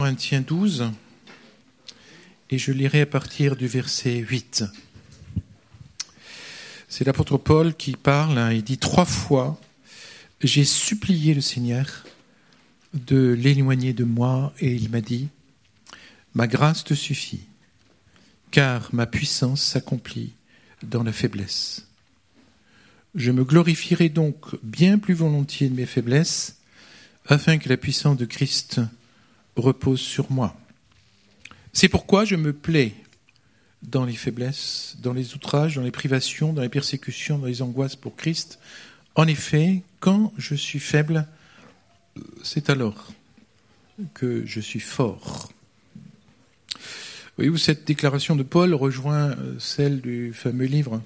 Corinthiens 12, et je lirai à partir du verset 8. C'est l'apôtre Paul qui parle, il dit 3 fois, j'ai supplié le Seigneur de l'éloigner de moi, et il m'a dit, ma grâce te suffit, car ma puissance s'accomplit dans la faiblesse. Je me glorifierai donc bien plus volontiers de mes faiblesses, afin que la puissance de Christ repose sur moi. C'est pourquoi je me plais dans les faiblesses, dans les outrages, dans les privations, dans les persécutions, dans les angoisses pour Christ. En effet, quand je suis faible, c'est alors que je suis fort. Voyez-vous, cette déclaration de Paul rejoint celle du fameux livre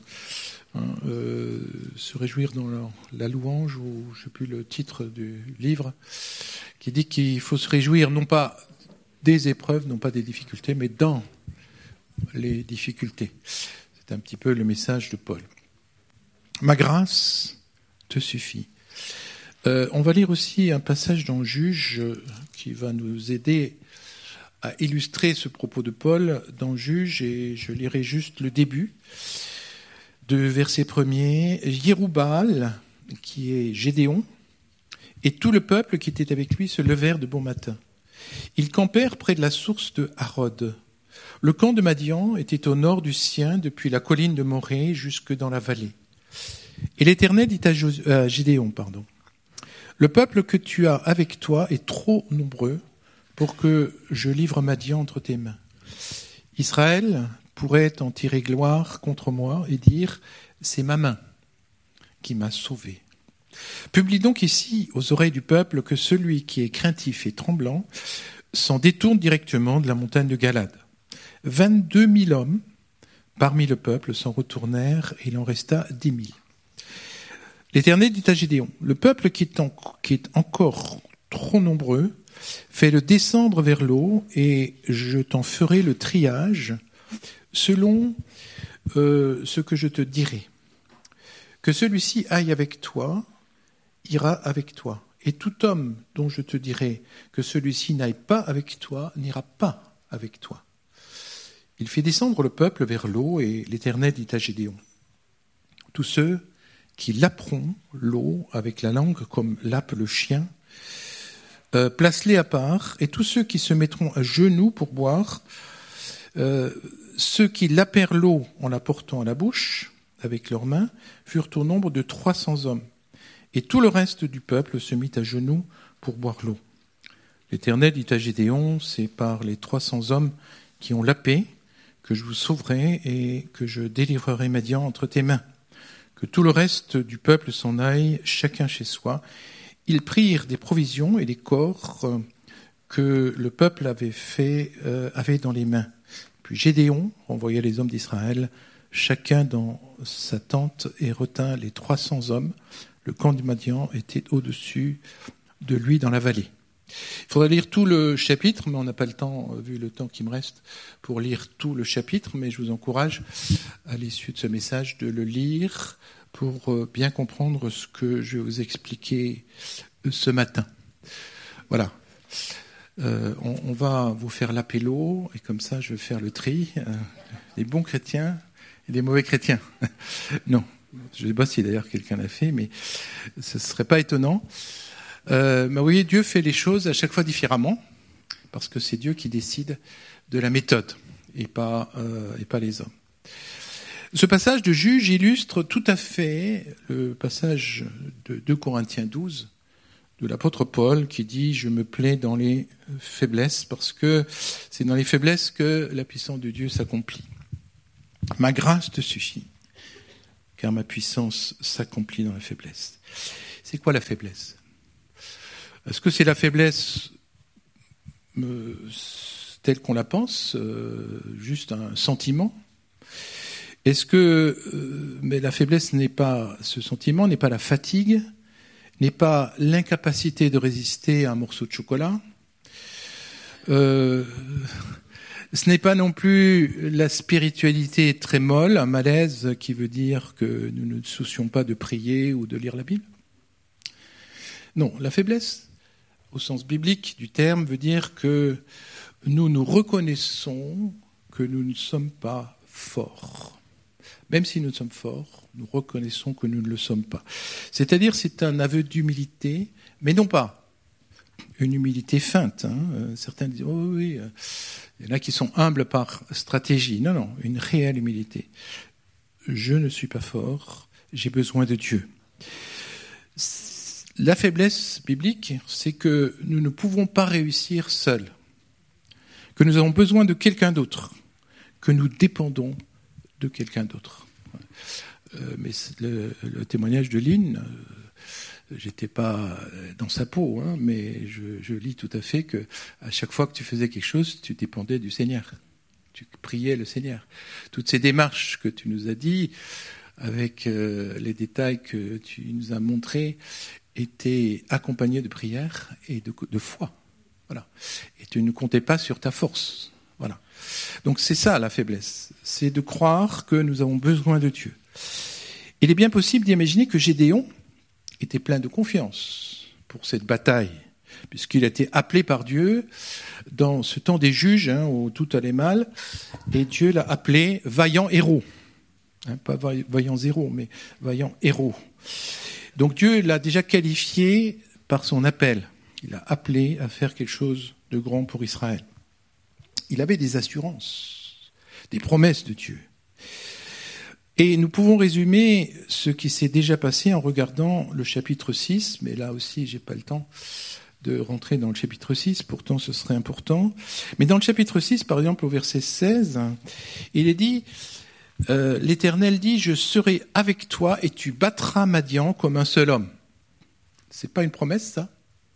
se réjouir dans la louange, ou je ne sais plus le titre du livre, qui dit qu'il faut se réjouir non pas des épreuves, non pas des difficultés, mais dans les difficultés. C'est un petit peu le message de Paul. Ma grâce te suffit. On va lire aussi un passage dans Juge qui va nous aider à illustrer ce propos de Paul dans Juge, et je lirai juste le début de verset 1er. Jérubaal, qui est Gédéon, et tout le peuple qui était avec lui se levèrent de bon matin. Ils campèrent près de la source de Harod. Le camp de Madian était au nord du sien, depuis la colline de Morée jusque dans la vallée. Et l'Éternel dit à Gédéon, le peuple que tu as avec toi est trop nombreux pour que je livre Madian entre tes mains. Israël pourrait en tirer gloire contre moi et dire « C'est ma main qui m'a sauvé ». Publie donc ici aux oreilles du peuple que celui qui est craintif et tremblant s'en détourne directement de la montagne de Galade. 22 000 hommes parmi le peuple s'en retournèrent et il en resta 10 000. L'Éternel dit à Gédéon, le peuple qui est encore trop nombreux, fais-le descendre vers l'eau et je t'en ferai le triage selon ce que je te dirai. Que celui-ci aille avec toi, ira avec toi. Et tout homme dont je te dirai que celui-ci n'aille pas avec toi, n'ira pas avec toi. Il fit descendre le peuple vers l'eau, et l'Éternel dit à Gédéon, tous ceux qui laperont l'eau avec la langue comme lappe le chien, place-les à part, et tous ceux qui se mettront à genoux pour boire, ceux qui lapèrent l'eau en la portant à la bouche, avec leurs mains, furent au nombre de 300 hommes. Et tout le reste du peuple se mit à genoux pour boire l'eau. L'Éternel dit à Gédéon, c'est par les 300 hommes qui ont lapé que je vous sauverai et que je délivrerai Madian entre tes mains. Que tout le reste du peuple s'en aille, chacun chez soi. Ils prirent des provisions et des corps que le peuple avait dans les mains. Puis Gédéon renvoya les hommes d'Israël, chacun dans sa tente, et retint les 300 hommes. Le camp du Madian était au-dessus de lui dans la vallée. Il faudrait lire tout le chapitre, mais on n'a pas le temps, vu le temps qui me reste, pour lire tout le chapitre, mais je vous encourage, à l'issue de ce message, de le lire pour bien comprendre ce que je vais vous expliquer ce matin. Voilà. On va vous faire l'apélo, et comme ça je vais faire le tri, des bons chrétiens et des mauvais chrétiens. Non, je ne sais pas si d'ailleurs quelqu'un l'a fait, mais ce ne serait pas étonnant. Mais vous voyez, Dieu fait les choses à chaque fois différemment, parce que c'est Dieu qui décide de la méthode, et pas les hommes. Ce passage de Juge illustre tout à fait le passage de 2 Corinthiens 12, de l'apôtre Paul, qui dit « Je me plais dans les faiblesses », parce que c'est dans les faiblesses que la puissance de Dieu s'accomplit. « Ma grâce te suffit, car ma puissance s'accomplit dans la faiblesse ». C'est quoi la faiblesse ? Est-ce que c'est la faiblesse telle qu'on la pense, juste un sentiment ? Est-ce que mais la faiblesse n'est pas ce sentiment, n'est pas la fatigue, n'est pas l'incapacité de résister à un morceau de chocolat. Ce n'est pas non plus la spiritualité très molle, un malaise qui veut dire que nous ne nous soucions pas de prier ou de lire la Bible. Non, la faiblesse, au sens biblique du terme, veut dire que nous reconnaissons que nous ne sommes pas forts. Même si nous sommes forts, nous reconnaissons que nous ne le sommes pas. C'est-à-dire, c'est un aveu d'humilité, mais non pas une humilité feinte. Certains disent, oh oui, il y en a qui sont humbles par stratégie. Non, une réelle humilité. Je ne suis pas fort, j'ai besoin de Dieu. La faiblesse biblique, c'est que nous ne pouvons pas réussir seuls, que nous avons besoin de quelqu'un d'autre, que nous dépendons de quelqu'un d'autre. Mais le témoignage de Lynn, j'étais pas dans sa peau, mais je lis tout à fait que à chaque fois que tu faisais quelque chose, tu dépendais du Seigneur. Tu priais le Seigneur. Toutes ces démarches que tu nous as dit, avec les détails que tu nous as montrés, étaient accompagnées de prière et de foi. Voilà. Et tu ne comptais pas sur ta force. Voilà. Donc c'est ça la faiblesse, c'est de croire que nous avons besoin de Dieu. Il est bien possible d'imaginer que Gédéon était plein de confiance pour cette bataille, puisqu'il a été appelé par Dieu dans ce temps des juges, où tout allait mal, et Dieu l'a appelé vaillant héros. Pas vaillant zéro, mais vaillant héros. Donc Dieu l'a déjà qualifié par son appel. Il l'a appelé à faire quelque chose de grand pour Israël. Il avait des assurances, des promesses de Dieu. Et nous pouvons résumer ce qui s'est déjà passé en regardant le chapitre 6, mais là aussi, j'ai pas le temps de rentrer dans le chapitre 6, pourtant ce serait important. Mais dans le chapitre 6, par exemple, au verset 16, il est dit, l'Éternel dit, je serai avec toi et tu battras Madian comme un seul homme. C'est pas une promesse, ça?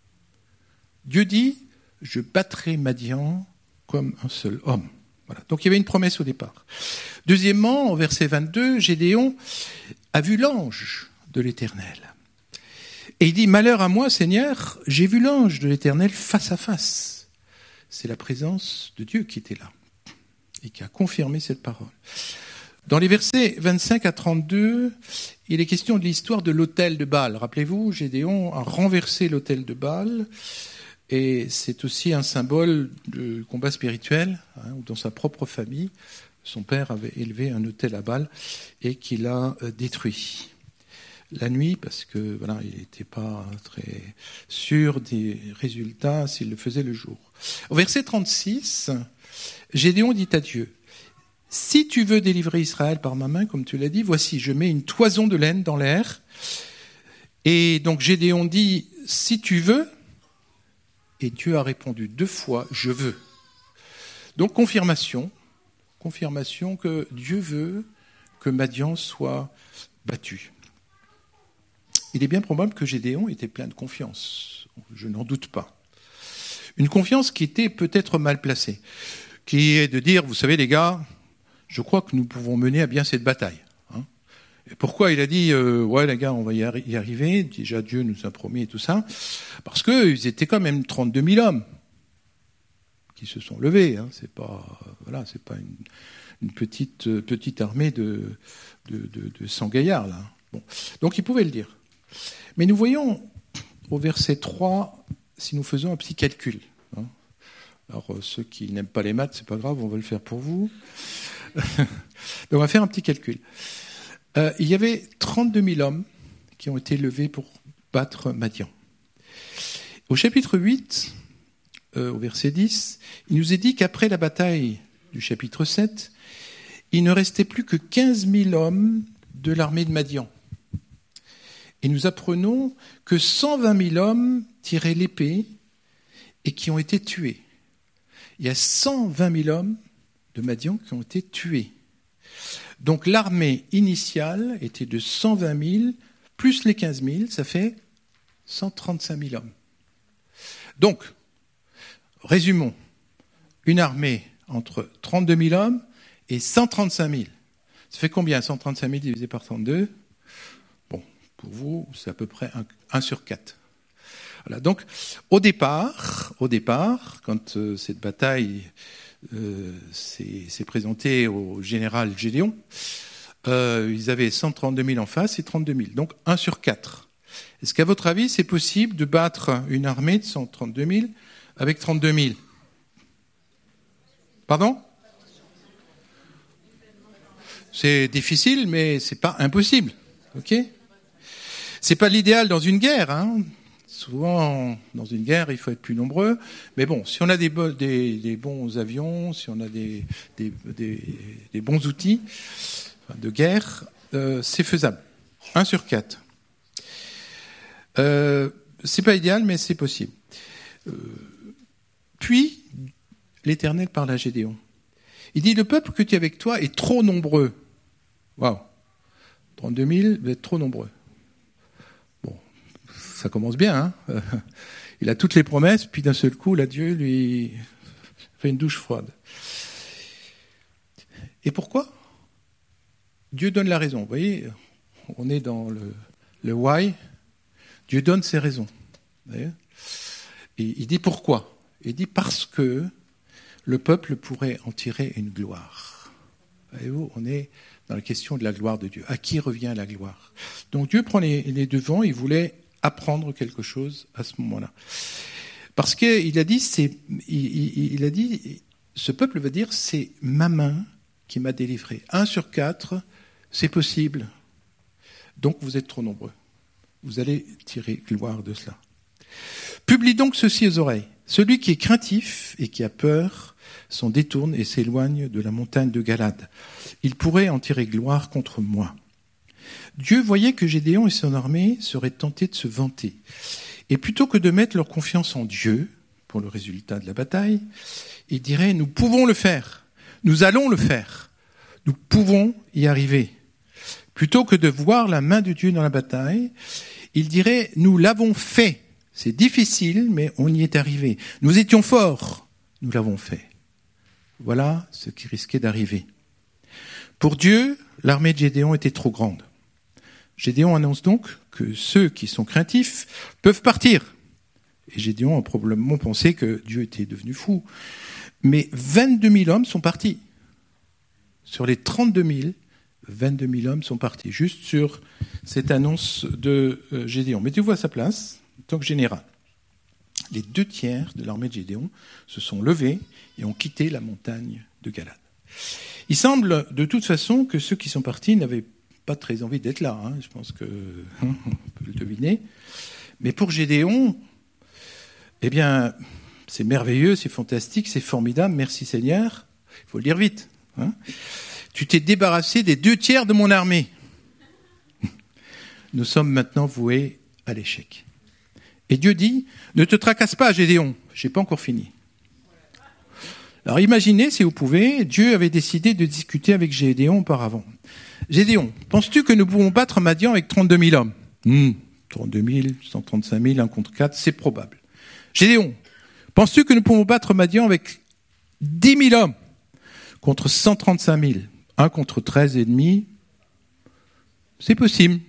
Dieu dit, je battrai Madian comme un seul homme. Voilà. Donc il y avait une promesse au départ. Deuxièmement, au verset 22, Gédéon a vu l'ange de l'Éternel. Et il dit, malheur à moi, Seigneur, j'ai vu l'ange de l'Éternel face à face. C'est la présence de Dieu qui était là et qui a confirmé cette parole. Dans les versets 25 à 32, il est question de l'histoire de l'autel de Baal. Rappelez-vous, Gédéon a renversé l'autel de Baal. Et c'est aussi un symbole de combat spirituel, où dans sa propre famille, son père avait élevé un autel à Baal et qu'il a détruit. La nuit, parce que voilà, il n'était pas très sûr des résultats s'il le faisait le jour. Au verset 36, Gédéon dit à Dieu, « Si tu veux délivrer Israël par ma main, comme tu l'as dit, voici, je mets une toison de laine dans l'air. » Et donc Gédéon dit, « Si tu veux », et Dieu a répondu 2 fois, « Je veux ». Donc confirmation que Dieu veut que Madian soit battu. Il est bien probable que Gédéon était plein de confiance, je n'en doute pas. Une confiance qui était peut-être mal placée, qui est de dire, vous savez les gars, je crois que nous pouvons mener à bien cette bataille. Et pourquoi il a dit, ouais les gars, on va y arriver, déjà Dieu nous a promis et tout ça, parce qu'ils étaient quand même 32 000 hommes qui se sont levés. C'est pas une petite armée de 100 gaillards là. Bon. Donc il pouvait le dire. Mais nous voyons au verset 3, si nous faisons un petit calcul. Alors ceux qui n'aiment pas les maths, c'est pas grave, on va le faire pour vous. Donc on va faire un petit calcul. Il y avait 32 000 hommes qui ont été levés pour battre Madian. Au chapitre 8, au verset 10, il nous est dit qu'après la bataille du chapitre 7, il ne restait plus que 15 000 hommes de l'armée de Madian. Et nous apprenons que 120 000 hommes tiraient l'épée et qui ont été tués. Il y a 120 000 hommes de Madian qui ont été tués. Donc l'armée initiale était de 120 000, plus les 15 000, ça fait 135 000 hommes. Donc, résumons, une armée entre 32 000 hommes et 135 000. Ça fait combien 135 000 divisé par 32 ? Bon, pour vous, c'est à peu près 1 sur 4. Voilà, donc au départ, quand cette bataille s'est présentée au général Gédéon, ils avaient 132 000 en face et 32 000, donc 1 sur 4. Est-ce qu'à votre avis, c'est possible de battre une armée de 132 000 avec 32 000 ? Pardon ? C'est difficile, mais c'est pas impossible. Ok ? C'est pas l'idéal dans une guerre. Hein. Souvent, dans une guerre, il faut être plus nombreux. Mais bon, si on a des bons avions, si on a des bons outils de guerre, c'est faisable. 1 sur 4. C'est pas idéal, mais c'est possible. Puis, l'Éternel parle à Gédéon. Il dit, le peuple que tu as avec toi est trop nombreux. Waouh, 32 000, vous êtes trop nombreux. Bon, ça commence bien. Hein, il a toutes les promesses, puis d'un seul coup, là, Dieu lui fait une douche froide. Et pourquoi ? Dieu donne la raison. Vous voyez, on est dans le why. Dieu donne ses raisons. Vous voyez ? Et il dit pourquoi ? Il dit parce que le peuple pourrait en tirer une gloire. Voyez-vous, on est dans la question de la gloire de Dieu. À qui revient la gloire ? Donc Dieu prend les devants, il voulait apprendre quelque chose à ce moment-là. Parce qu'il a dit, il a dit, ce peuple va dire, c'est ma main qui m'a délivré. 1 sur 4, c'est possible. Donc vous êtes trop nombreux. Vous allez tirer gloire de cela. Publie donc ceci aux oreilles. Celui qui est craintif et qui a peur s'en détourne et s'éloigne de la montagne de Galade. Il pourrait en tirer gloire contre moi. Dieu voyait que Gédéon et son armée seraient tentés de se vanter. Et plutôt que de mettre leur confiance en Dieu pour le résultat de la bataille, il dirait, nous pouvons le faire. Nous allons le faire. Nous pouvons y arriver. Plutôt que de voir la main de Dieu dans la bataille, il dirait, nous l'avons fait. C'est difficile, mais on y est arrivé. Nous étions forts, nous l'avons fait. Voilà ce qui risquait d'arriver. Pour Dieu, l'armée de Gédéon était trop grande. Gédéon annonce donc que ceux qui sont craintifs peuvent partir. Et Gédéon a probablement pensé que Dieu était devenu fou. Mais 22 000 hommes sont partis. Sur les 32 000, 22 000 hommes sont partis, juste sur cette annonce de Gédéon. Mettez-vous à sa place, en tant que général. Les 2/3 de l'armée de Gédéon se sont levés et ont quitté la montagne de Galade. Il semble de toute façon que ceux qui sont partis n'avaient pas très envie d'être là. Hein. Je pense que on peut le deviner. Mais pour Gédéon, eh bien, c'est merveilleux, c'est fantastique, c'est formidable. Merci Seigneur. Il faut le dire vite. Hein. Tu t'es débarrassé des 2/3 de mon armée. Nous sommes maintenant voués à l'échec. Et Dieu dit, ne te tracasse pas, Gédéon, je n'ai pas encore fini. Alors imaginez, si vous pouvez, Dieu avait décidé de discuter avec Gédéon auparavant. Gédéon, penses-tu que nous pouvons battre Madian avec 32 000 hommes 32 000, 135 000, 1 contre 4, c'est probable. Gédéon, penses-tu que nous pouvons battre Madian avec 10 000 hommes contre 135 000, 1 contre 13,5, c'est possible.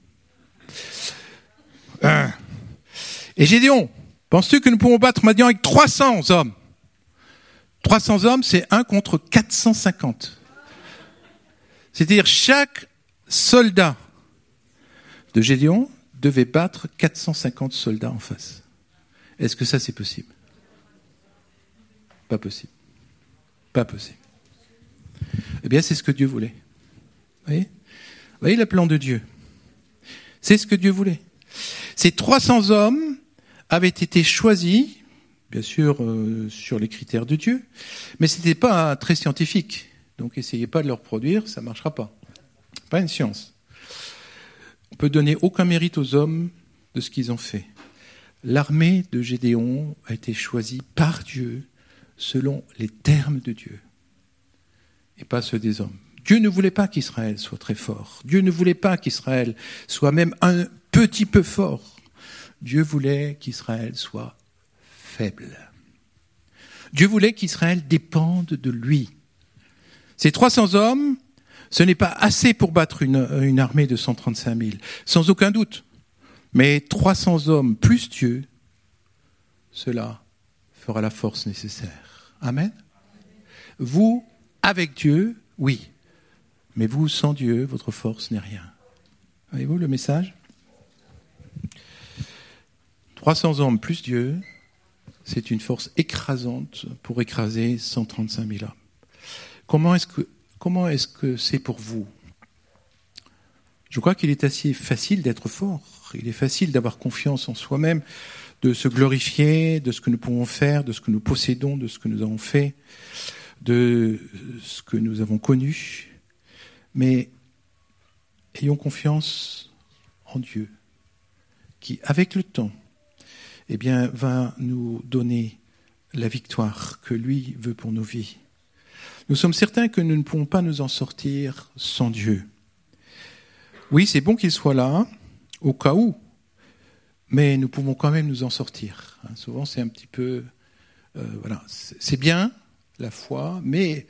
Et Gédéon, penses-tu que nous pouvons battre Madian avec 300 hommes ? 300 hommes, c'est 1 contre 450. C'est-à-dire chaque soldat de Gédéon devait battre 450 soldats en face. Est-ce que ça, c'est possible ? Pas possible. Pas possible. Eh bien, c'est ce que Dieu voulait. Vous voyez le plan de Dieu ? C'est ce que Dieu voulait. Ces 300 hommes avaient été choisis, bien sûr, sur les critères de Dieu, mais ce n'était pas très scientifique. Donc, essayez pas de le reproduire, ça ne marchera pas. Pas une science. On peut donner aucun mérite aux hommes de ce qu'ils ont fait. L'armée de Gédéon a été choisie par Dieu selon les termes de Dieu et pas ceux des hommes. Dieu ne voulait pas qu'Israël soit très fort. Dieu ne voulait pas qu'Israël soit même un petit peu fort. Dieu voulait qu'Israël soit faible. Dieu voulait qu'Israël dépende de lui. Ces 300 hommes, ce n'est pas assez pour battre une armée de 135 000, sans aucun doute. Mais 300 hommes plus Dieu, cela fera la force nécessaire. Amen. Vous, avec Dieu, oui. Mais vous, sans Dieu, votre force n'est rien. Voyez-vous le message ? 300 hommes plus Dieu, c'est une force écrasante pour écraser 135 000 hommes. Comment est-ce que c'est pour vous ? Je crois qu'il est assez facile d'être fort. Il est facile d'avoir confiance en soi-même, de se glorifier de ce que nous pouvons faire, de ce que nous possédons, de ce que nous avons fait, de ce que nous avons connu. Mais ayons confiance en Dieu, qui, avec le temps, va nous donner la victoire que lui veut pour nos vies. Nous sommes certains que nous ne pouvons pas nous en sortir sans Dieu. Oui, c'est bon qu'il soit là, au cas où, mais nous pouvons quand même nous en sortir. Souvent, c'est un petit peu... c'est bien, la foi, mais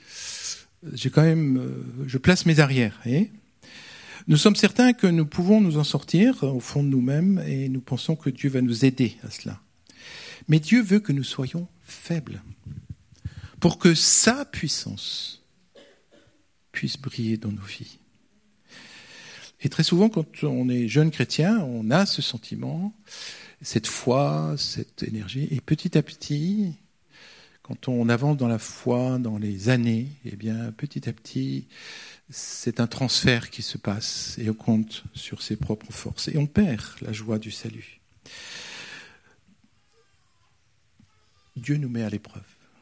je place mes arrières. Nous sommes certains que nous pouvons nous en sortir au fond de nous-mêmes et nous pensons que Dieu va nous aider à cela. Mais Dieu veut que nous soyons faibles pour que sa puissance puisse briller dans nos vies. Et très souvent, quand on est jeune chrétien, on a ce sentiment, cette foi, cette énergie. Et petit à petit, quand on avance dans la foi, dans les années, petit à petit, c'est un transfert qui se passe et on compte sur ses propres forces. Et on perd la joie du salut. Dieu nous met à l'épreuve.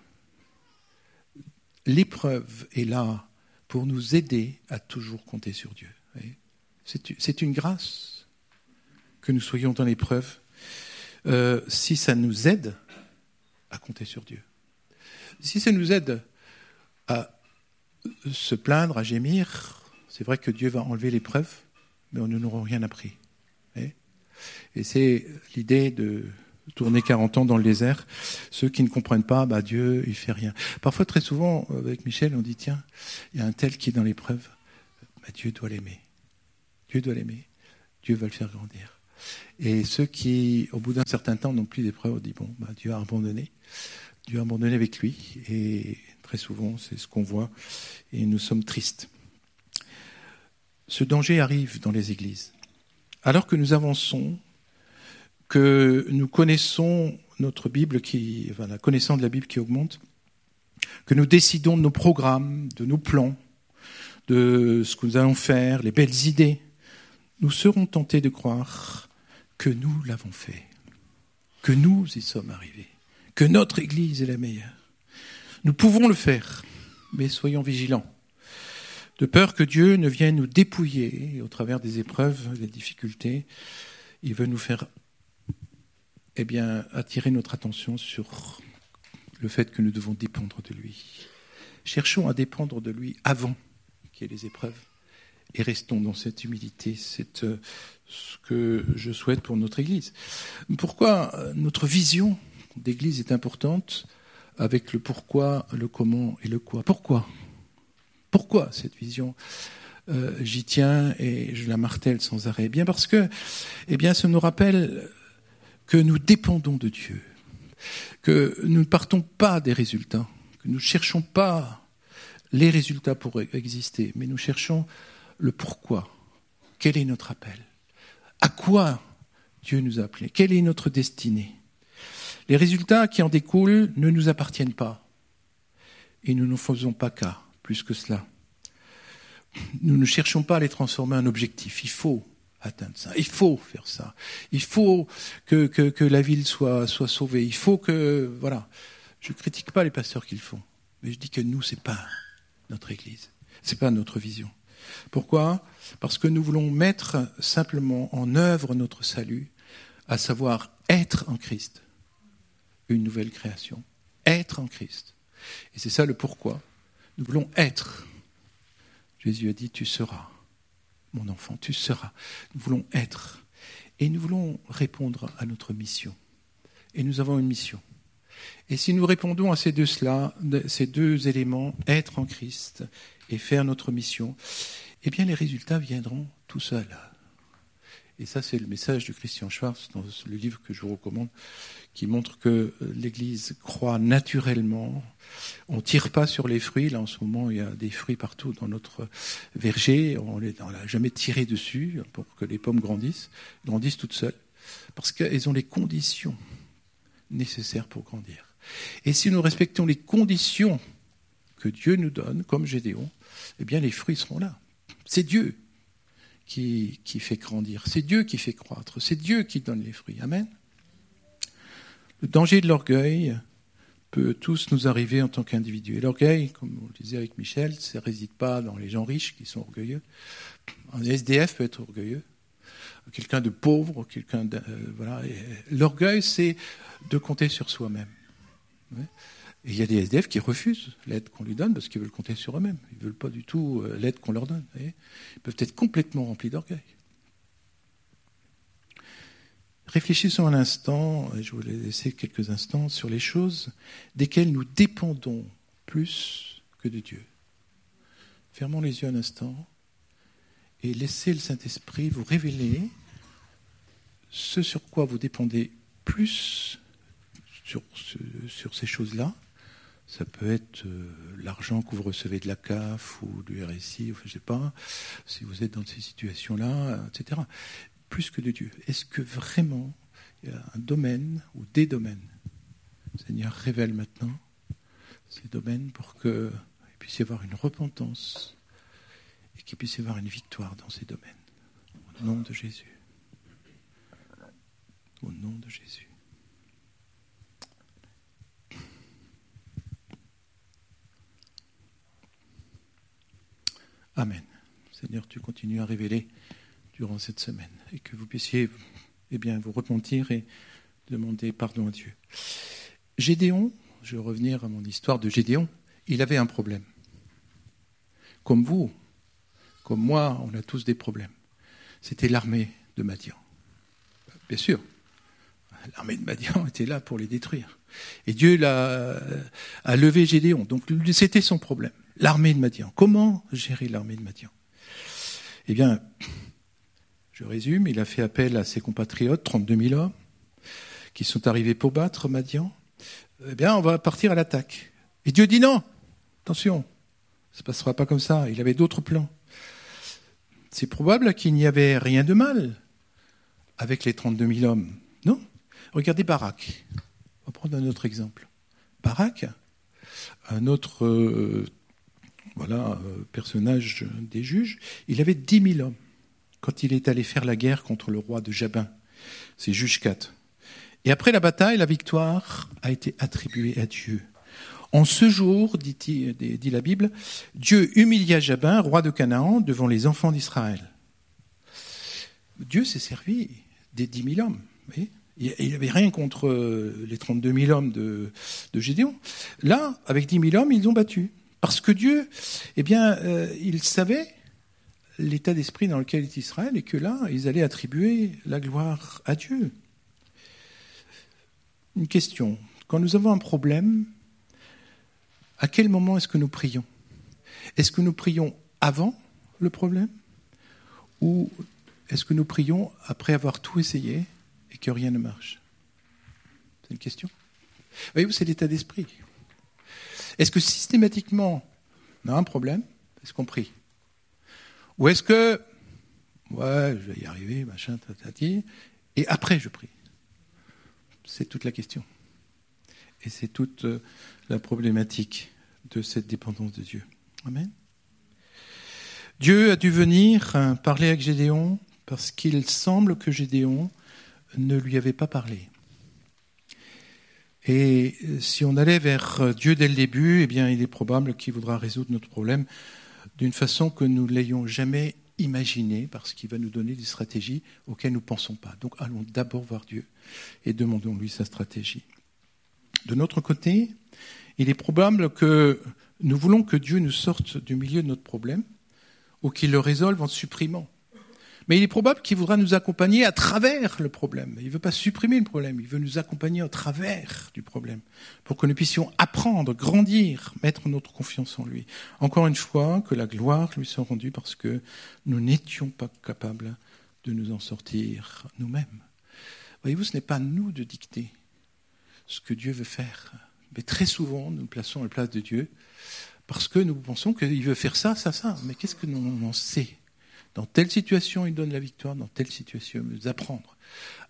L'épreuve est là pour nous aider à toujours compter sur Dieu. C'est une grâce que nous soyons dans l'épreuve si ça nous aide à compter sur Dieu. Si ça nous aide à se plaindre, à gémir, c'est vrai que Dieu va enlever l'épreuve, mais nous n'aurons rien appris. Et c'est l'idée de tourner 40 ans dans le désert. Ceux qui ne comprennent pas, Dieu, il fait rien. Parfois, très souvent, avec Michel, on dit, tiens, il y a un tel qui est dans l'épreuve, Dieu doit l'aimer. Dieu doit l'aimer. Dieu va le faire grandir. Et ceux qui, au bout d'un certain temps, n'ont plus d'épreuve, on dit, Dieu a abandonné. Dieu a abandonné avec lui. Et très souvent, c'est ce qu'on voit. Et nous sommes tristes. Ce danger arrive dans les églises. Alors que nous avançons, que nous connaissons notre Bible, la connaissance de la Bible qui augmente, que nous décidons de nos programmes, de nos plans, de ce que nous allons faire, les belles idées, nous serons tentés de croire que nous l'avons fait, que nous y sommes arrivés, que notre Église est la meilleure. Nous pouvons le faire, mais soyons vigilants, de peur que Dieu ne vienne nous dépouiller au travers des épreuves, des difficultés. Il veut nous faire attirer notre attention sur le fait que nous devons dépendre de lui. Cherchons à dépendre de lui avant qu'il y ait les épreuves et restons dans cette humilité. C'est ce que je souhaite pour notre Église. Pourquoi notre vision d'Église est importante avec le pourquoi, le comment et le quoi. Pourquoi cette vision j'y tiens et je la martèle sans arrêt. Bien parce que ça nous rappelle que nous dépendons de Dieu, que nous ne partons pas des résultats, que nous ne cherchons pas les résultats pour exister, mais nous cherchons le pourquoi. Quel est notre appel ? À quoi Dieu nous a appelés ? Quelle est notre destinée ? Les résultats qui en découlent ne nous appartiennent pas et nous n'en faisons pas cas, plus que cela. Nous ne cherchons pas à les transformer en objectif. Il faut atteindre ça. Il faut faire ça. Il faut que la ville soit sauvée. Il faut que... Voilà. Je ne critique pas les pasteurs qui le font. Mais je dis que nous, ce n'est pas notre Église. Ce n'est pas notre vision. Pourquoi ? Parce que nous voulons mettre simplement en œuvre notre salut, à savoir être en Christ. Une nouvelle création. Être en Christ. Et c'est ça le pourquoi. Nous voulons être. Jésus a dit, tu seras. Mon enfant, tu seras. Nous voulons être. Et nous voulons répondre à notre mission. Et nous avons une mission. Et si nous répondons à ces deux éléments, être en Christ et faire notre mission, les résultats viendront tout seuls. Et ça, c'est le message de Christian Schwarz dans le livre que je vous recommande, qui montre que l'Église croît naturellement. On ne tire pas sur les fruits. Là, en ce moment, il y a des fruits partout dans notre verger. On l'a jamais tiré dessus pour que les pommes grandissent toutes seules. Parce qu'elles ont les conditions nécessaires pour grandir. Et si nous respectons les conditions que Dieu nous donne, comme Gédéon, eh bien les fruits seront là. C'est Dieu qui fait grandir, c'est Dieu qui fait croître, c'est Dieu qui donne les fruits. Amen. Le danger de l'orgueil peut tous nous arriver en tant qu'individus. Et l'orgueil, comme on le disait avec Michel, ça ne réside pas dans les gens riches qui sont orgueilleux. Un SDF peut être orgueilleux, quelqu'un de pauvre, voilà. Et l'orgueil, c'est de compter sur soi-même. Ouais. Et il y a des SDF qui refusent l'aide qu'on lui donne parce qu'ils veulent compter sur eux-mêmes. Ils ne veulent pas du tout l'aide qu'on leur donne. Ils peuvent être complètement remplis d'orgueil. Réfléchissons un instant, et je vais vous laisser quelques instants, sur les choses desquelles nous dépendons plus que de Dieu. Fermons les yeux un instant et laissez le Saint-Esprit vous révéler ce sur quoi vous dépendez plus sur ces choses-là. Ça peut être l'argent que vous recevez de la CAF ou du RSI, je ne sais pas, si vous êtes dans ces situations-là, etc. Plus que de Dieu. Est-ce que vraiment il y a un domaine ou des domaines, le Seigneur révèle maintenant ces domaines pour qu'il puisse y avoir une repentance et qu'il puisse y avoir une victoire dans ces domaines. Au nom de Jésus. Au nom de Jésus. Amen. Seigneur, tu continues à révéler durant cette semaine et que vous puissiez vous repentir et demander pardon à Dieu. Gédéon, je vais revenir à mon histoire de Gédéon, il avait un problème. Comme vous, comme moi, on a tous des problèmes. C'était l'armée de Madian. Bien sûr, l'armée de Madian était là pour les détruire. Et Dieu a levé Gédéon. Donc c'était son problème. L'armée de Madian. Comment gérer l'armée de Madian ? Eh bien, je résume, il a fait appel à ses compatriotes, 32 000 hommes, qui sont arrivés pour battre Madian. Eh bien, on va partir à l'attaque. Et Dieu dit non, attention, ça ne se passera pas comme ça, il avait d'autres plans. C'est probable qu'il n'y avait rien de mal avec les 32 000 hommes. Non ? Regardez Barak. On va prendre un autre exemple. Barak, un autre personnage des juges, il avait 10 000 hommes quand il est allé faire la guerre contre le roi de Jabin. C'est Juge 4. Et après la bataille, la victoire a été attribuée à Dieu. En ce jour, dit la Bible, Dieu humilia Jabin, roi de Canaan, devant les enfants d'Israël. Dieu s'est servi des 10 000 hommes. Vous voyez ? Il n'avait rien contre les 32 000 hommes de Gédéon. Là, avec 10 000 hommes, ils ont battu. Parce que Dieu, il savait l'état d'esprit dans lequel est Israël et que là, ils allaient attribuer la gloire à Dieu. Une question. Quand nous avons un problème, à quel moment est-ce que nous prions ? Est-ce que nous prions avant le problème ? Ou est-ce que nous prions après avoir tout essayé et que rien ne marche ? C'est une question. Voyez-vous, c'est l'état d'esprit. Est-ce que systématiquement, on a un problème ? Est-ce qu'on prie ? Ou est-ce que, je vais y arriver, machin, tatati, et après je prie ? C'est toute la question. Et c'est toute la problématique de cette dépendance de Dieu. Amen. Dieu a dû venir parler avec Gédéon parce qu'il semble que Gédéon ne lui avait pas parlé. Et si on allait vers Dieu dès le début, il est probable qu'il voudra résoudre notre problème d'une façon que nous ne l'ayons jamais imaginé, parce qu'il va nous donner des stratégies auxquelles nous ne pensons pas. Donc allons d'abord voir Dieu et demandons-lui sa stratégie. De notre côté, il est probable que nous voulons que Dieu nous sorte du milieu de notre problème ou qu'il le résolve en supprimant. Mais il est probable qu'il voudra nous accompagner à travers le problème. Il ne veut pas supprimer le problème, il veut nous accompagner au travers du problème pour que nous puissions apprendre, grandir, mettre notre confiance en lui. Encore une fois, que la gloire lui soit rendue parce que nous n'étions pas capables de nous en sortir nous-mêmes. Voyez-vous, ce n'est pas à nous de dicter ce que Dieu veut faire. Mais très souvent, nous nous plaçons à la place de Dieu parce que nous pensons qu'il veut faire ça, ça, ça. Mais qu'est-ce que nous en sait ? Dans telle situation, il donne la victoire, dans telle situation, il veut nous apprendre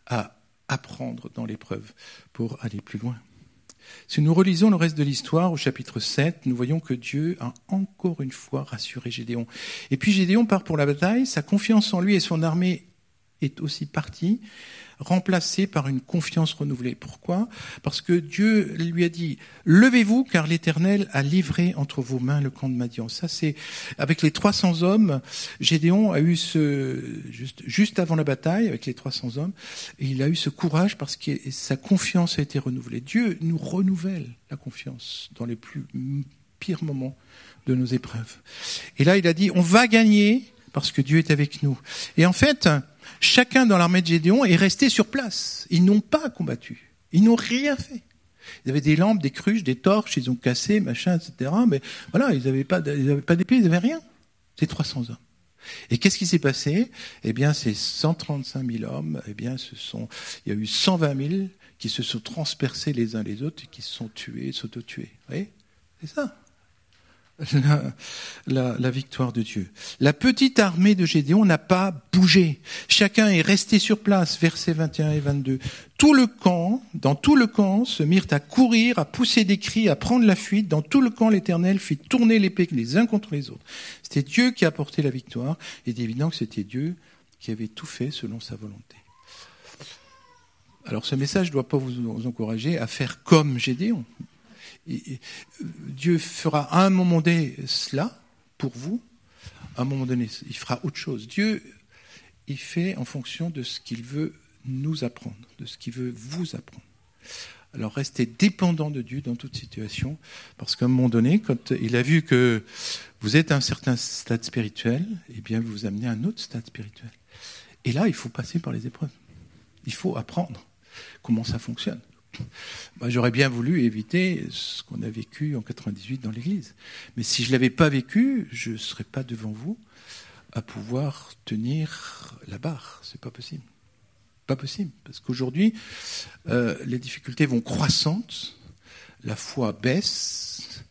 à apprendre dans l'épreuve pour aller plus loin. Si nous relisons le reste de l'histoire, au chapitre 7, nous voyons que Dieu a encore une fois rassuré Gédéon. Et puis Gédéon part pour la bataille, sa confiance en lui et son armée est aussi partie, remplacée par une confiance renouvelée. Pourquoi ? Parce que Dieu lui a dit « Levez-vous, car l'Éternel a livré entre vos mains le camp de Madian ». Ça, c'est avec les 300 hommes. Gédéon a eu juste avant la bataille, avec les 300 hommes, et il a eu ce courage parce que sa confiance a été renouvelée. Dieu nous renouvelle la confiance dans les plus pires moments de nos épreuves. Et là, il a dit « On va gagner parce que Dieu est avec nous ». Et en fait, chacun dans l'armée de Gédéon est resté sur place. Ils n'ont pas combattu. Ils n'ont rien fait. Ils avaient des lampes, des cruches, des torches, ils ont cassé, machin, etc. Mais voilà, ils n'avaient pas d'épée, ils n'avaient rien. C'est 300 hommes. Et qu'est-ce qui s'est passé ? Eh bien, ces 135 000 hommes, eh bien, il y a eu 120 000 qui se sont transpercés les uns les autres et qui se sont tués, s'auto-tués. Vous voyez ? C'est ça. La victoire de Dieu. La petite armée de Gédéon n'a pas bougé. Chacun est resté sur place, versets 21 et 22. Dans tout le camp, se mirent à courir, à pousser des cris, à prendre la fuite. Dans tout le camp, l'Éternel fit tourner l'épée les uns contre les autres. C'était Dieu qui a apporté la victoire. Et il est évident que c'était Dieu qui avait tout fait selon sa volonté. Alors ce message ne doit pas vous encourager à faire comme Gédéon. Dieu fera à un moment donné cela pour vous, à un moment donné, il fera autre chose. Dieu, il fait en fonction de ce qu'il veut nous apprendre, de ce qu'il veut vous apprendre. Alors restez dépendant de Dieu dans toute situation, parce qu'à un moment donné, quand il a vu que vous êtes à un certain stade spirituel, eh bien vous vous amenez à un autre stade spirituel. Et là, il faut passer par les épreuves. Il faut apprendre comment ça fonctionne. Moi, j'aurais bien voulu éviter ce qu'on a vécu en 98 dans l'Église. Mais si je ne l'avais pas vécu, je ne serais pas devant vous à pouvoir tenir la barre. C'est pas possible. Pas possible. Parce qu'aujourd'hui, les difficultés vont croissantes, la foi baisse,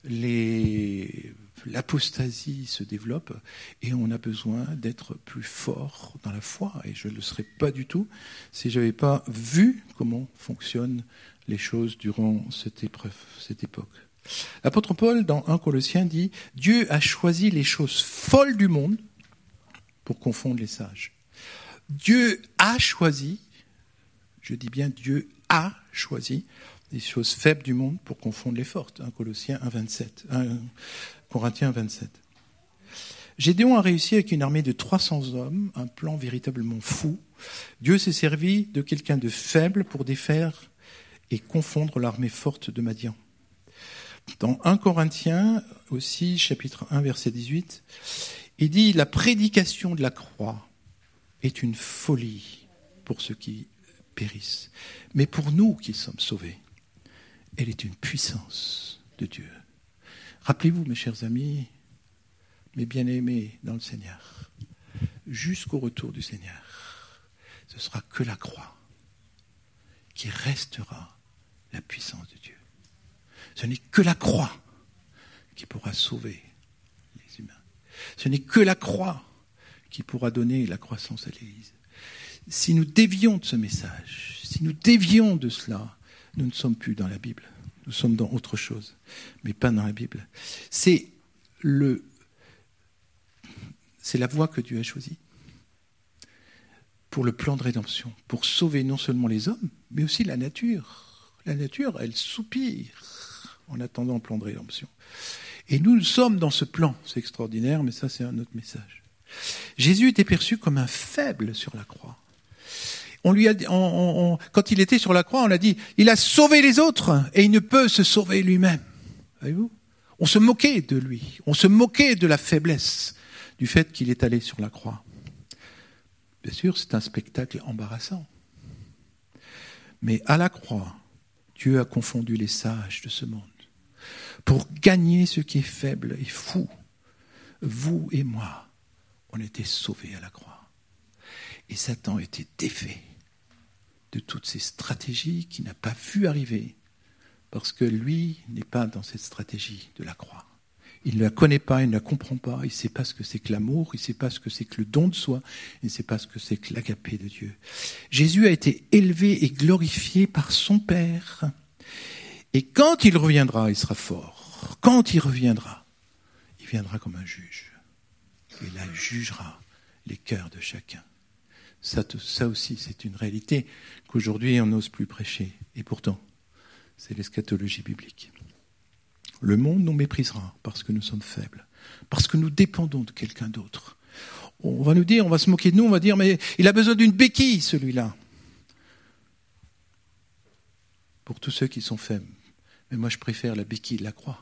l'apostasie se développe et on a besoin d'être plus fort dans la foi. Et je ne le serais pas du tout si je n'avais pas vu comment fonctionnent les choses durant cette époque. L'apôtre Paul, dans 1 Colossiens, dit « Dieu a choisi les choses folles du monde pour confondre les sages. » Dieu a choisi, je dis bien Dieu a choisi, les choses faibles du monde pour confondre les fortes. 1 Colossiens 1 Corinthiens 27. Gédéon a réussi avec une armée de 300 hommes, un plan véritablement fou. Dieu s'est servi de quelqu'un de faible pour défaire et confondre l'armée forte de Madian. Dans 1 Corinthiens aussi, chapitre 1, verset 18, il dit « La prédication de la croix est une folie pour ceux qui périssent. Mais pour nous qui sommes sauvés, elle est une puissance de Dieu. » Rappelez-vous, mes chers amis, mes bien-aimés dans le Seigneur, jusqu'au retour du Seigneur, ce sera que la croix qui restera la puissance de Dieu. Ce n'est que la croix qui pourra sauver les humains. Ce n'est que la croix qui pourra donner la croissance à l'Église. Si nous dévions de ce message, si nous dévions de cela, nous ne sommes plus dans la Bible. Nous sommes dans autre chose, mais pas dans la Bible. C'est la voie que Dieu a choisie pour le plan de rédemption, pour sauver non seulement les hommes, mais aussi la nature. La nature, elle soupire en attendant le plan de rédemption. Et nous sommes dans ce plan. C'est extraordinaire, mais ça, c'est un autre message. Jésus était perçu comme un faible sur la croix. On lui a, quand il était sur la croix, on a dit, il a sauvé les autres et il ne peut se sauver lui-même. Voyez-vous ? On se moquait de lui. On se moquait de la faiblesse du fait qu'il est allé sur la croix. Bien sûr, c'est un spectacle embarrassant. Mais à la croix, Dieu a confondu les sages de ce monde pour gagner ce qui est faible et fou. Vous et moi, on était sauvés à la croix. Et Satan était défait de toutes ces stratégies qu'il n'a pas vu arriver, parce que lui n'est pas dans cette stratégie de la croix. Il ne la connaît pas, il ne la comprend pas, il ne sait pas ce que c'est que l'amour, il ne sait pas ce que c'est que le don de soi, il ne sait pas ce que c'est que l'agapé de Dieu. Jésus a été élevé et glorifié par son Père. Et quand il reviendra, il sera fort. Quand il viendra comme un juge. Et là, il jugera les cœurs de chacun. Ça aussi, c'est une réalité qu'aujourd'hui, on n'ose plus prêcher. Et pourtant, c'est l'eschatologie biblique. Le monde nous méprisera parce que nous sommes faibles, parce que nous dépendons de quelqu'un d'autre. On va nous dire, on va se moquer de nous, on va dire, mais il a besoin d'une béquille, celui-là. Pour tous ceux qui sont faibles. Mais moi, je préfère la béquille de la croix,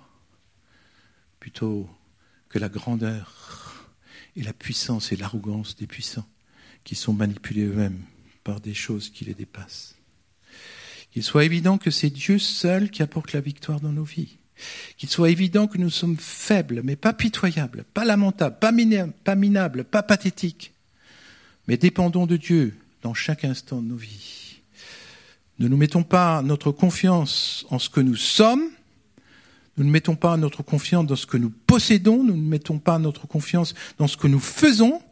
plutôt que la grandeur et la puissance et l'arrogance des puissants qui sont manipulés eux-mêmes par des choses qui les dépassent. Qu'il soit évident que c'est Dieu seul qui apporte la victoire dans nos vies. Qu'il soit évident que nous sommes faibles, mais pas pitoyables, pas lamentables, pas minables, pas pathétiques, mais dépendons de Dieu dans chaque instant de nos vies. Ne nous mettons pas notre confiance en ce que nous sommes, nous ne mettons pas notre confiance dans ce que nous possédons, nous ne mettons pas notre confiance dans ce que nous faisons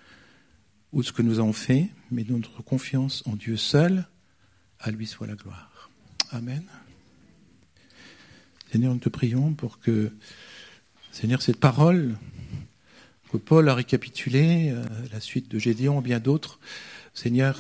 ou ce que nous avons fait, mais notre confiance en Dieu seul, à lui soit la gloire. Amen. Seigneur, nous te prions pour que, Seigneur, cette parole que Paul a récapitulée, la suite de Gédéon et bien d'autres, Seigneur,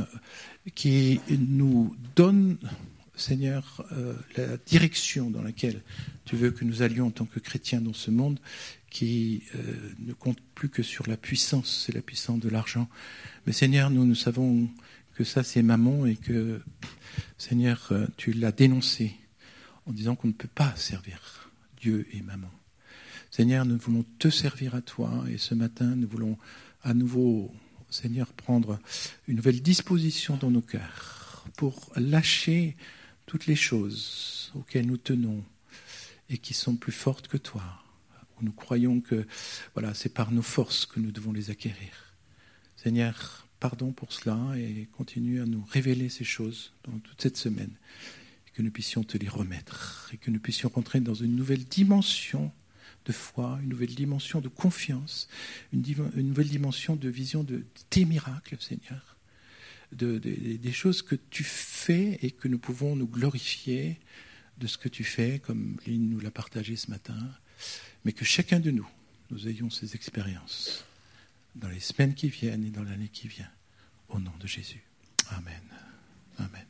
qui nous donne, Seigneur, la direction dans laquelle tu veux que nous allions en tant que chrétiens dans ce monde qui ne compte plus que sur la puissance, c'est la puissance de l'argent. Mais Seigneur, nous savons que ça c'est mammon et que, Seigneur, tu l'as dénoncé en disant qu'on ne peut pas servir Dieu et maman. Seigneur, nous voulons te servir à toi et ce matin, nous voulons à nouveau, Seigneur, prendre une nouvelle disposition dans nos cœurs pour lâcher toutes les choses auxquelles nous tenons et qui sont plus fortes que toi, où nous croyons que voilà, c'est par nos forces que nous devons les acquérir. Seigneur, pardon pour cela et continue à nous révéler ces choses pendant toute cette semaine. Que nous puissions te les remettre et que nous puissions rentrer dans une nouvelle dimension de foi, une nouvelle dimension de confiance, une nouvelle dimension de vision de tes miracles, Seigneur, des choses que tu fais et que nous pouvons nous glorifier de ce que tu fais, comme Lynn nous l'a partagé ce matin, mais que chacun de nous, nous ayons ces expériences dans les semaines qui viennent et dans l'année qui vient, au nom de Jésus. Amen. Amen.